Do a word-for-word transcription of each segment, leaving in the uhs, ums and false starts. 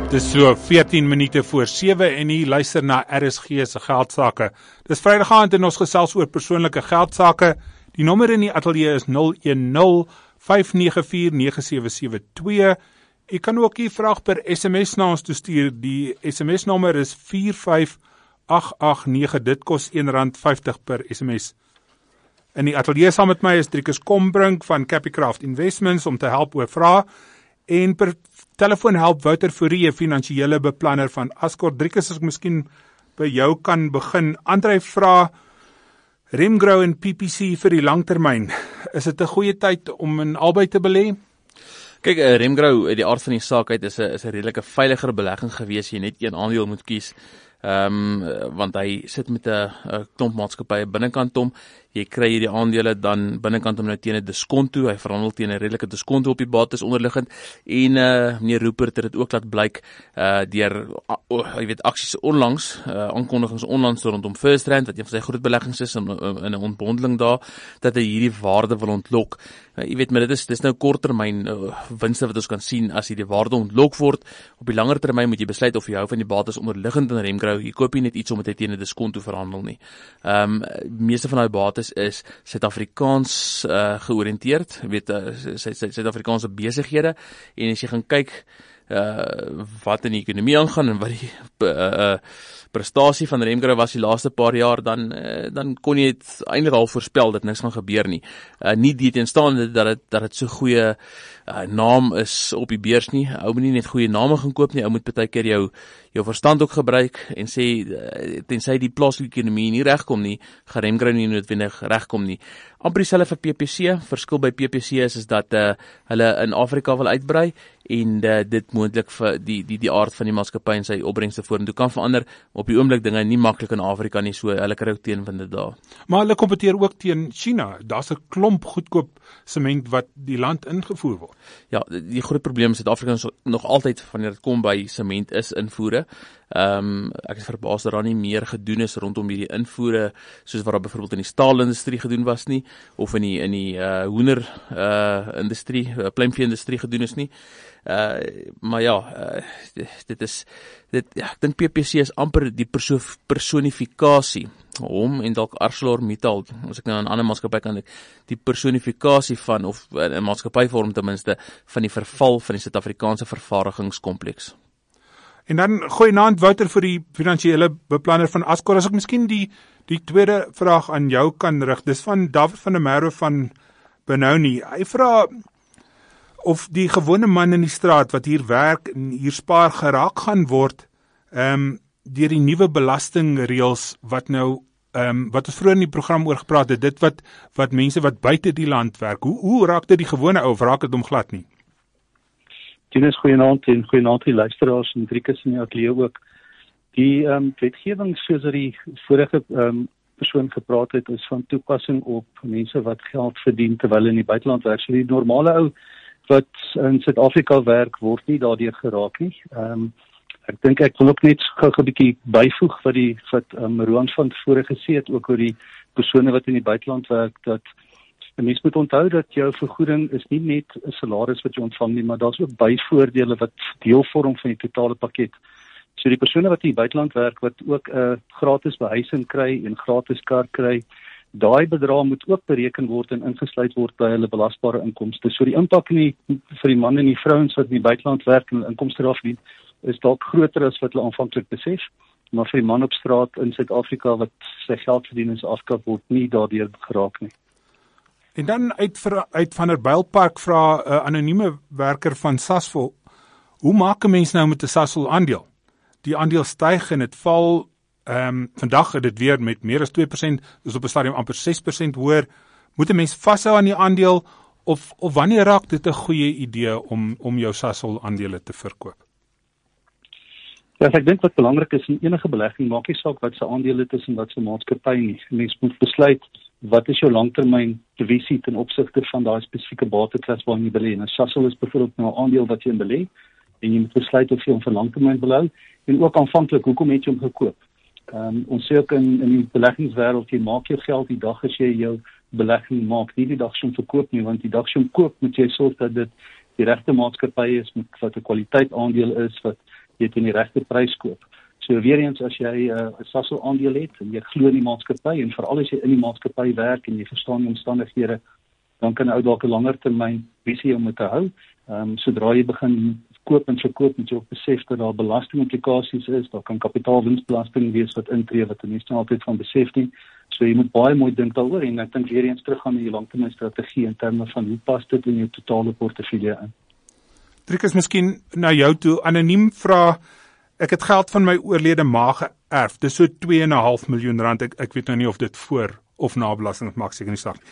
Dis so veertien minute voor sewe en jy luister na R S G se Geldsaake. Dis Vrydag aand en ons gesels oor persoonlike geldsaake. Die nommer in die ateljee is nul een nul vyf nege vier nege sewe sewe twee. Jy kan ook die vraag per S M S na ons toestuur. Die S M S nommer is vier vyf agt agt nege. Dit kos een rand vyftig per S M S. In die ateljee saam met my is Driekus Kombrink van Capicraft Investments om te help oor vrae. En per telefoon help Wouter Fourie, finansiële beplanner van Ascot. Driekus, as ek miskien by jou kan begin. André vra, Remgrow en P P C vir die langtermyn. Is dit 'n goeie tyd om in albei te belê? Kyk, uh, Remgrow, uit die aard van die saak uit, is 'n is 'n redelike veiliger belegging gewees. Jy net een aandeel moet kies. Ehm um, want hy sit met 'n klomp maatskappye binnekant hom. Jy kry hierdie aandele dan binnekant hom nou teen 'n diskonto. Hy verhandel teen 'n redelike diskonto op die bates onderliggend. En uh, meneer Rupert het dit ook laat blyk uh, deur uh, jy weet aksies onlangs, uh, aankondigings onlangs rondom FirstRand, wat een van sy groot beleggings is in, in 'n ontbondeling daar, dat hy hierdie waarde wil ontlok. Uh, jy weet, maar dit is dis nou korttermyn uh, winste wat ons kan sien as hierdie waarde ontlok word. Op die langer termyn moet jy besluit of jy hou van die bates onderliggend in Remgrow. Jy koop nie net iets omdat hy teen 'n diskonto verhandel nie. Ehm um, meeste van daai bates is Suid-Afrikaans uh, georiënteerd, weet uh, Suid-Afrikaanse besighede, en as jy gaan kyk uh, wat in die ekonomie aangaan en wat die uh, uh, prestasie van Remgrow was die laaste paar jaar, dan uh, dan kon jy dit eintlik al voorspel dat niks gaan gebeur nie. Uh, nie die teenstaande dat dit dat dit so goeie uh, naam is op die beurs nie. Ou moet nie net goeie name gaan koop nie, ou moet baie keer jou jou verstand ook gebruik en sê, tensy die plaaslike ekonomie nie regkom nie, gaan Remgrow nie noodwendig regkom nie. Amper dieselfde vir P P C. Verskil by P P C is, is dat uh, hulle in Afrika wil uitbrei en uh, dit moontlik vir die die die aard van die maatskappy en sy opbrengste vorentoe kan verander. Op die oomblik dinge nie maklik in Afrika nie, so hulle kry ook teenwinde daar. Maar hulle kompeteer ook teen China. Daar's 'n klomp goedkoop sement wat die land ingevoer word. Ja, die groot probleem in Suid-Afrika is nog altyd wanneer dit kom by sement is invoere. Ehm um, ek is verbaas dat daar nie meer gedoen is rondom hierdie invoere soos wat daar byvoorbeeld in die staalindustrie gedoen was nie, of in die in die uh, hoender uh, industrie, uh, pluimvee industrie gedoen is nie. Uh, maar ja, uh, dit is dit ja, ek dink P P C is amper die perso personifikasie hom en dalk ArcelorMittal, as ek nou aan 'n ander maatskappy kan dink, die personifikasie van, of 'n maatskappyvorm ten minste, van die verval van die Suid-Afrikaanse vervaardigingskompleks. En dan gooi naand Wouter vir die finansiële beplanner van Ascot. As ek miskien die die tweede vraag aan jou kan rig, dis van David van der Merwe van Benoni. Hy vra of die gewone man in die straat wat hier werk en hier spaar geraak gaan word um, deur die nuwe belastingreëls wat nou um, wat ons vroeër in die program oor gepraat het, dit wat wat mense wat buite die land werk. Hoe hoe raak dit die gewone ou of raak dit hom glad nie? Tinus, goeienaand en goeienaand die luisteraars en Driekus in die ateljee ook. Die um, wetgewing soos dat die vorige um, persoon gepraat het, is van toepassing op mense wat geld verdien terwyl hulle in die buiteland werk. So die normale ou wat in Suid-Afrika werk, word nie daardeur geraak nie. Um, ek dink ek wil ook net gou 'n bietjie byvoeg wat die wat um, Roan van tevore gesê het, ook oor die persone wat in die buiteland werk, dat 'n mens moet onthou dat jou vergoeding is nie net 'n salaris wat jy ontvang nie, maar daar's ook byvoordele wat deel vorm van die totale pakket. So die persone wat in die buiteland werk, wat ook 'n uh, gratis behuising kry en gratis kar kry, daai bedrag moet ook bereken word en ingesluit word by hulle belasbare inkomste. So die impak in die, vir die manne en die vrouens wat in die buiteland werk en inkomste daarvan is dalk groter as wat hulle aanvanklik besef, maar vir die man op straat in Suid-Afrika wat sy geld verdien in Suid-Afrika word nie daardeur geraak nie. En dan uit, uit Vanderbijlpark vra 'n uh, anonieme werker van Sasol, hoe maak 'n mens nou met 'n Sasol aandeel? Die aandeel styg en dit val. Ehm um, vandag het dit weer met meer as twee persent, dus op 'n stadium amper ses persent hoër. Moet 'n mens vashou aan die aandeel of of wanneer raak dit 'n goeie idee om om jou Sasol aandele te verkoop? Ja, ek dink wat belangrik is in enige belegging, maak nie saak wat se aandele dit is en wat se maatskappy nie. Mens moet besluit wat is jou langtermyn visie ten opsigte van daai spesifieke bateklas waarin jy belê. Nou Sasol is byvoorbeeld nou 'n aandeel wat jy in belê en jy moet besluit of jy hom vir langtermyn wil hou en ook aanvanklik hoekom het jy hom gekoop. Um, ons sê ook in, in die beleggingswêreld, jy maak jou geld die dag as jy jou belegging maak, nie die dag as jy hom verkoop nie, want die dag as jy hom koop, moet jy sorg dat dit die regte maatskappy is, met wat 'n kwaliteit aandeel is, wat jy teen die regte prys koop. So weer eens, as jy 'n uh, Sasol aandeel het en jy glo in die maatskappy en veral as jy in die maatskappy werk en jy verstaan die omstandighede, dan kan ou dalk 'n langer termyn visie om dit te hou. Ehm um, sodra jy begin koop en verkoop, moet jy ook besef dat daar belastingimplikasies is, daar kan kapitaalwinstbelasting wees wat intree wat mense nie altyd van besef nie. So jy moet baie mooi dink daaroor en ek dink weer eens teruggaan na jou langtermynstrategie in terme van hoe pas dit in jou totale portefeulje in. Driekus, miskien na jou toe, anoniem vra, ek het geld van my oorlede ma geërf, dis so twee en 'n half miljoen rand, ek, ek weet nou nie of dit voor of na belasting maak seker nie sak.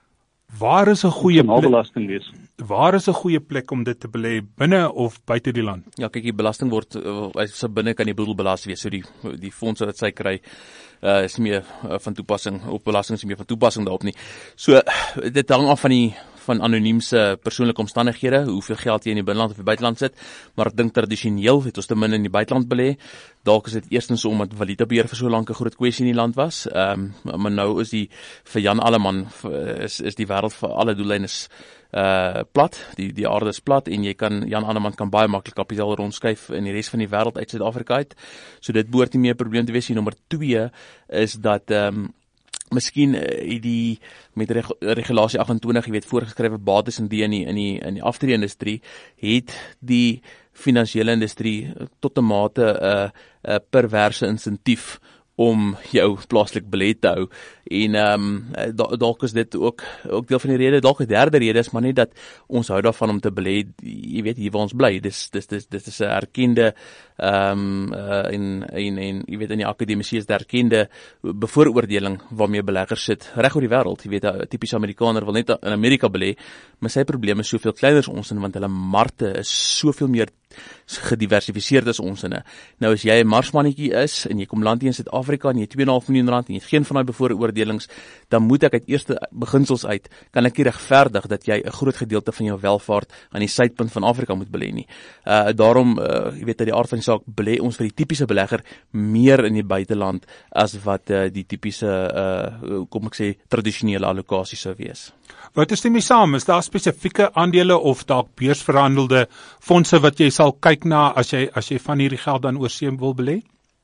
Waar is 'n goeie plek? Waar is 'n goeie plek om dit te belê, binne of buite die land? Ja, kyk, die belasting word as uh, binne kan die boedel belas wees. So die die fondse wat sy kry uh, is nie meer uh, van toepassing, of belasting is nie meer van toepassing daarop nie. So dit hang af van die van anoniemse persoonlike omstandighede, hoeveel geld jy in die binneland of die buiteland sit, maar ek dink tradisioneel het ons ten minste in die buiteland belê. Dalk is dit eerstens omdat valutabeheer vir so lank 'n groot kwessie in die land was, um, maar nou is die vir Jan Alleman is is die wêreld vir alle doeleine is uh plat, die die aarde is plat en jy kan Jan Alleman kan baie maklik kapitaal rondskuif in die res van die wêreld uit Suid-Afrika uit. So dit behoort nie meer 'n probleem te wees nie. Nommer twee is dat ehm um, miskien uh, die met reg, regulasie agt en twintig, jy weet, voorgeskrewe bates en die in die in die in die aftree-industrie het die finansiële industrie tot 'n mate 'n uh, uh, perverse insentief om jou plaaslik belê te hou. En ehm um, dalk is dit ook ook deel van die rede, dalk 'n derde rede is maar net dat ons hou daarvan om te belê, jy weet, hier waar ons bly. Dis dis dis dit is 'n erkende ehm um, uh, en en en jy weet in die akademie is 'n erkende bevooroordeling waarmee beleggers sit reg oor die wêreld. Jy weet, 'n tipiese Amerikaner wil net in Amerika belê, maar sy probleme is soveel kleiner as ons in, want hulle markte is soveel meer gediversifiseerd as ons inne. Nou as jy 'n marsmannetjie is en jy kom land hier in Suid-Afrika en jy het twee en 'n half miljoen rand en jy het geen van daai bevooroordelings, dan moet ek uit eerste beginsels uit kan ek nie regverdig dat jy 'n groot gedeelte van jou welvaart aan die suidpunt van Afrika moet belê nie. Uh daarom uh, jy weet uit die aard van die saak belê ons vir die tipiese belegger meer in die buiteland as wat uh, die tipiese uh kom ek sê tradisionele allokasie sou wees. Wat is dit saam? Is daar spesifieke aandele of dalk beursverhandelde fondse wat jy sal kyk na as jy as jy van hierdie geld dan oorsee wil belê?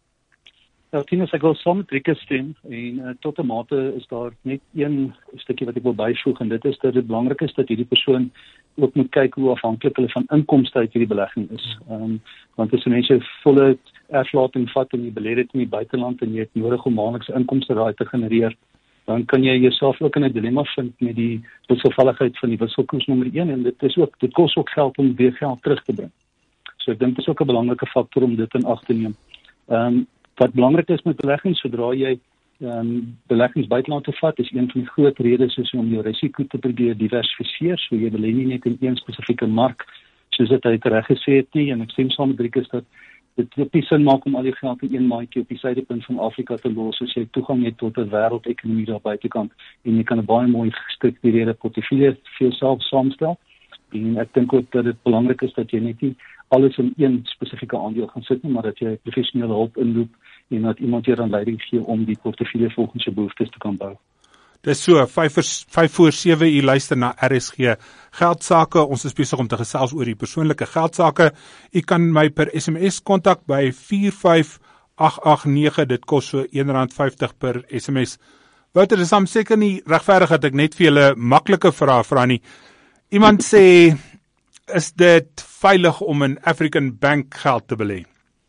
Ja, Tinus, ek wil saam met Driekus stem en uh, tot 'n mate is daar net een stukkie wat ek wil byvoeg en dit is dat dit belangrik is dat hierdie persoon ook moet kyk hoe afhanklik hulle van inkomste uit hierdie belegging is. Um, want as mense volle erflating vat en jy belê dit in die buiteland en jy het nodig om maandeliks inkomste daai te genereer, dan kan jy jouself ook in 'n dilemma vind met die wisselvalligheid van die wisselkoers nommer een en dit is ook dit kos ook geld om weer geld terug te bring. So ek dink dit is ook 'n belangrike faktor om dit in ag te neem. Ehm um, wat belangrik is met beleggings, sodra jy ehm um, beleggings buiteland te vat, is een van die groot redes is om jou risiko te probeer diversifiseer, so jy belê nie net in een spesifieke mark soos dit hy reg gesê het nie en ek stem saam met Driekus dat dit nie sin maak om al die geld in een maandjie op die suidepunt van Afrika te los as jy toegang het tot 'n wêreldekonomie daar buitekant en jy kan 'n baie mooi gestruktureerde portefeulje vir jouself saamstel. En ek dink ook dat dit belangrik is dat jy net nie alles in een spesifieke aandeel gaan sit nie, maar dat jy professionele hulp inroep en dat iemand jou dan leiding gee om die portefeulje volgens jou behoeftes te kan bou. Dis so, vyf voor sewe, u luister na R S G Geldsaake. Ons is besig om te gesels oor die persoonlike geldsaake. U kan my per S M S kontak by vier vyf agt agt nege, dit kos so een rand vyftig per S M S. Wouter, dis am seker nie regverdig dat ek net vir julle maklike vrae vra nie. Iemand sê, is dit veilig om in African Bank geld te belê?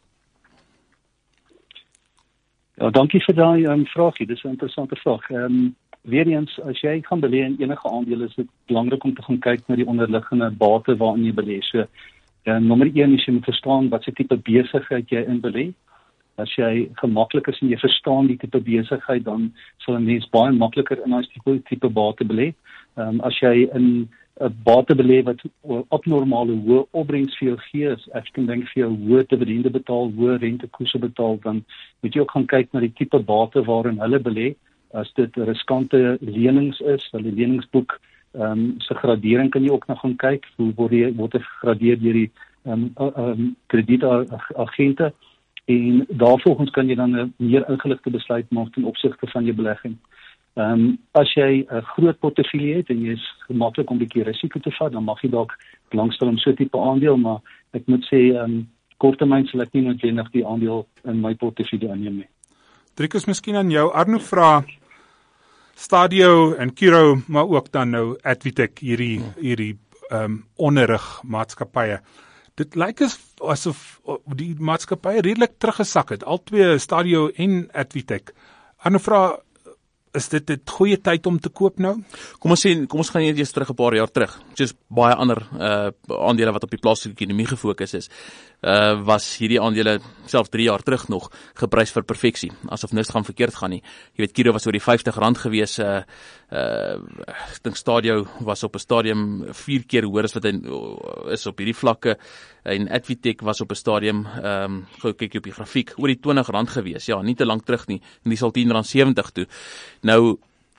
Ja, dankie vir daai um, vraagie. Dis 'n interessante vraag. Ehm um, Weer eens, as jy gaan belê in enige aandeel, is dit belangrik om te gaan kyk na die onderliggende bate waarin jy belê. So, uh, nommer een is jy moet verstaan wat se tipe besigheid jy in belê. As jy gemaklik is en jy verstaan die tipe besigheid, dan sal 'n mens baie makliker in daai tipe tipe bate belê. Um, as jy in 'n bate belê wat abnormale hoë opbrengs vir jou gee, as ek kan dink vir jou hoë dividende betaal, hoë rentekoerse betaal, dan moet jy ook gaan kyk na die tipe bate waarin hulle belê. As dit riskante lenings is, hulle leningsboek, ehm um, se gradering kan jy ook nog gaan kyk, hoe word jy word dit gegradeer deur die ehm um, um, kredietagente en daarvolgens kan jy dan 'n meer ingeligte besluit maak ten opsigte van jou belegging. Ehm um, as jy 'n groot portefeulje het en jy is gemaklik om 'n bietjie risiko te vat, dan mag jy dalk belangstel in so 'n tipe aandeel, maar ek moet sê ehm um, korttermyn sal ek nie noodwendig die aandeel in my portefeulje inneem nie. Driekus, miskien aan jou. Arno vra Stadio en Curro, maar ook dan nou Advitec, hierdie hierdie um, onderrig maatskappye. Dit lyk as asof die maatskappye redelik teruggesak het, al twee Stadio en Advitec. Arno vra, is dit 'n goeie tyd om te koop nou? Kom ons sien, kom ons gaan net eers terug 'n paar jaar terug. Soos baie ander uh, aandele wat op die plaaslike ekonomie gefokus is, uh, was hierdie aandele self drie jaar terug nog geprys vir perfeksie, asof niks gaan verkeerd gaan nie. Jy weet, Curro was oor die vyftig rand gewees, uh, uh, ek dink Stadio was op 'n stadium vier keer hoër as wat hy is op hierdie vlakke, en Advitec was op 'n stadium, um, gou kyk jy op die grafiek, oor die twintig rand gewees, ja, nie te lank terug nie, en die sal tien rand sewenttig toe. Nou,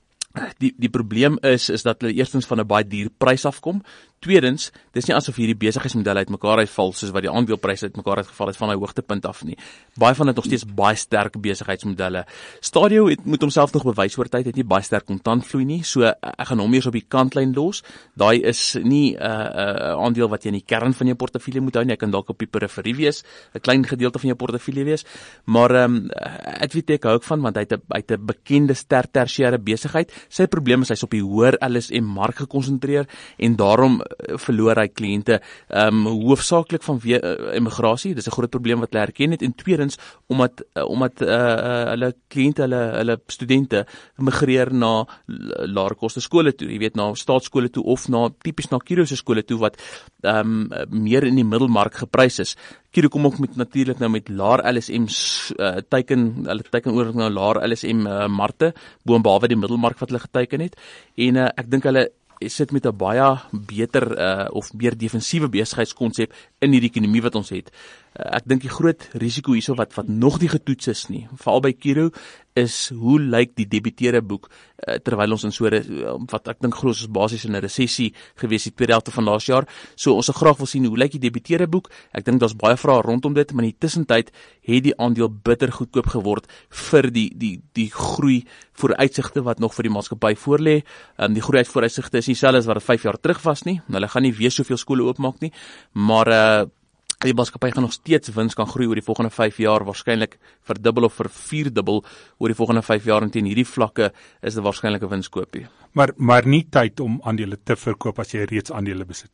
die die probleem is is dat hulle eerstens van 'n baie duur prys afkom. Tweedens, dis nie asof hierdie besigheidsmodelle uitmekaar uitval soos wat die aandelepryse uitmekaar uitgeval het van hy hoogtepunt af nie. Baie van dit nog steeds baie sterk besigheidsmodelle. Stadio het moet homself nog bewys oor tyd, het nie baie sterk kontantvloei nie. So ek gaan hom eers op die kantlyn los. Daai is nie 'n uh, uh, aandeel wat jy in die kern van jou portefeulje moet hou nie. Hy kan dalk op die periferie wees, 'n klein gedeelte van jou portefeulje wees. Maar ehm um, Advitec hou ek van want hy het 'n hy het 'n bekende sterk tersiêre besigheid. Sy probleem is hy's op die hoër L S M mark gekonsentreer en daarom verloor hy kliënte, um, hoofsaaklik vanweë uh, immigrasie. Dis 'n groot probleem wat hulle erken het, en tweedens omdat uh, omdat uh, uh, hulle kliënte, hulle hulle studente migreer na laer koste skole toe, jy weet, na staatskole toe of na tipies na Curro se skole toe wat um, meer in die middelmark geprys is. Curro kom ook met natuurlik nou met laer L S M uh, teiken, hulle teiken oor na laer L S M uh, markte, boonbehalwe die middelmark wat hulle geteiken het, en uh, ek dink hulle sit met 'n baie beter uh, of meer defensiewe besigheidskonsep in hierdie ekonomie wat ons het. Uh, ek dink die groot risiko hierso wat wat nog nie getoets is nie, veral by Curro, is hoe lyk die debiteure boek uh, terwyl ons in so uh, wat ek dink groot is basies in 'n resessie gewees die tweede helfte van laas jaar. So ons sal graag wil sien hoe lyk die debiteure boek. Ek dink daar's baie vrae rondom dit, maar in die tussentyd het die aandeel bitter goedkoop geword vir die die die groei vooruitsigte wat nog vir die maatskappy voorlê. Um, die groei vooruitsigte is nie dieselfde as wat dit vyf jaar terug was nie. Hulle gaan nie weer soveel skole oopmaak nie, maar uh, die maatskappy gaan nog steeds wins kan groei oor die volgende vyf jaar, waarskynlik verdubbel of vervierdubbel oor die volgende vyf jaar, en teen hierdie vlakke is dit waarskynlik 'n winskoopie. Maar maar nie tyd om aandele te verkoop as jy reeds aandele besit.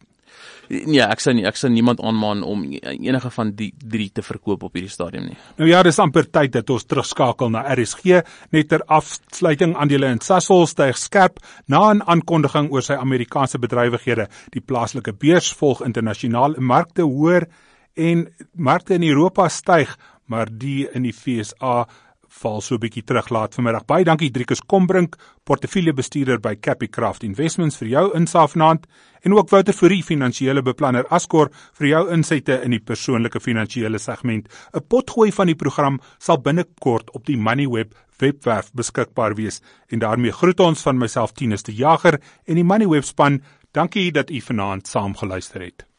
Ja, ek sou nie, ek sou niemand aanmaan om enige van die drie te verkoop op hierdie stadium nie. Nou ja, dis amper tyd dat ons terugskakel na R S G. Net ter afsluiting, aandele in Sasol styg skerp na 'n aankondiging oor sy Amerikaanse bedrywighede. Die plaaslike beurs volg internasionaal, markte hoër en markte in Europa styg, maar die in die V S A val so 'n bietjie terug laat vanmiddag. Baie dankie Driekus Kombrink, portefeuljebestuurder by Capicraft Investments vir jou insaag vanaand, en ook Wouter Fourie, finansiële beplanner Ascor, vir jou insigte in die persoonlike finansiële segment. 'n Potgooi van die program sal binnekort op die Moneyweb webwerf beskikbaar wees, en daarmee groet ons van myself Tinus de Jager en die Moneyweb span. Dankie dat u vanaand saam geluister het.